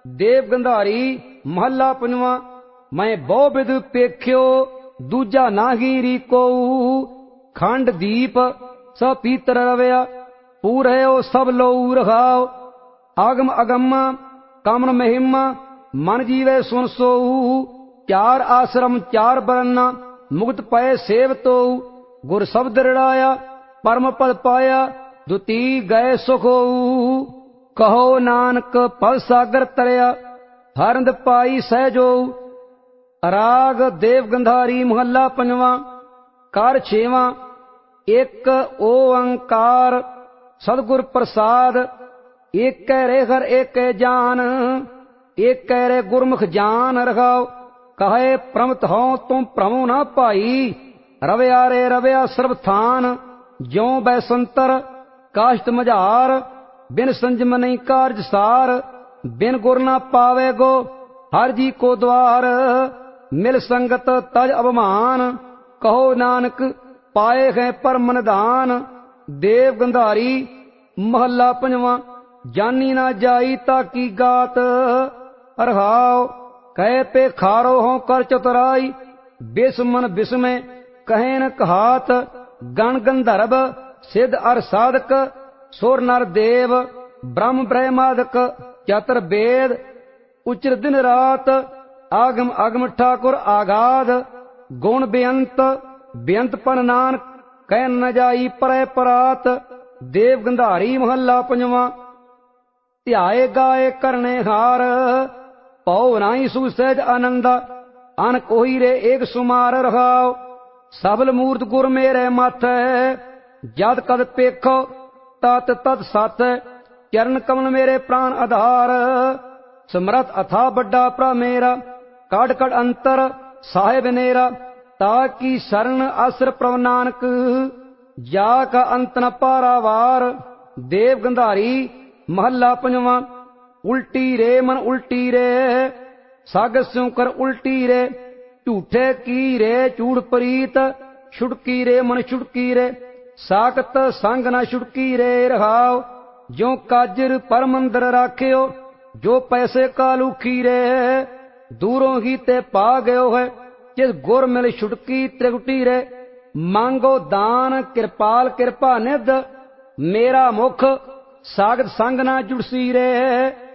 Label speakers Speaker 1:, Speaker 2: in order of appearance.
Speaker 1: देव गंधारी महला पंजवा। मैं बहु विध पेख्यो दूजा नाही रीको। खंड दीप स पीतर रवया पूरयो सब लोऊ रखाओ। आगम अगम कामन महिमा मन जीवे सुन सोऊ। चार आश्रम चार बरना मुक्त पय सेवतो। गुर शब्द रड़ाया परम पद पाया दुती गए सुख होऊ। कहो नानक पद सागर तरया हरंद पाई सहजो। राग देव गंधारी महला पंजवा। कार छेवा। एक ओंकार सतगुर प्रसाद। एक कह रे हर एक कह जान एक कह रे गुरमुख जान रखाओ। कहे प्रमत हो तुम प्रमो न पाई रवया रे रवया सर्वथान। ज्यों बैसंतर काष्ट मझार बिन संजम नहीं कार्य सार। बिन गुर न पावे गो हर जी को द्वार। मिल संगत तज अभिमान कहो नानक पाए हैं परम निधान। देव गंधारी महला पंजवा। जानी ना जाई ताकी गात रहाओ। कहे पे खारो हो कर चतुराई बिस मन बिस में कहे न कहात। गण गंधर्व सिद्ध अर साधक सुर नर देव ब्रह्म ब्रह्मादक चतुर वेद उच्र दिन रात। आगम अगम ठाकुर आगाध गुण बेअंत बेअंत पन नानक कह न जाई परय परात। देव गंधारी महला पंजवा। ध्याए गाए करने हार पौ नाई सुसहज आनंद। अन कोई रे एक सुमार रखाओ। सबल मूर्त गुर मेरे माथे जद कद पेखो तत तत सत। चरण कमल मेरे प्राण आधार। समरथ अथा बड़ा प्रा मेरा कड़ कड़ अंतर साहेब नेरा। ताकि शरण आसर प्रभ नानक जा का अंत न पारावार। देव गंधारी महला पंजवा। उल्टी रे मन उल्टी रे सागर स्यों कर उल्टी रे। झूठे की रे चूड़ परीत छुड़की रे मन छुड़की रे। साकत संग न छुड़की रे रहाओ। जो काजर पर मंदिर राख्यो जो पैसे का लुखी रे। दूरों ही ते पा गयो है जिस गुर मिल छुटकी त्रिगुटी रे। मांगो दान कृपाल कृपा निध मेरा मुख सागत संग ना जुड़सी रे।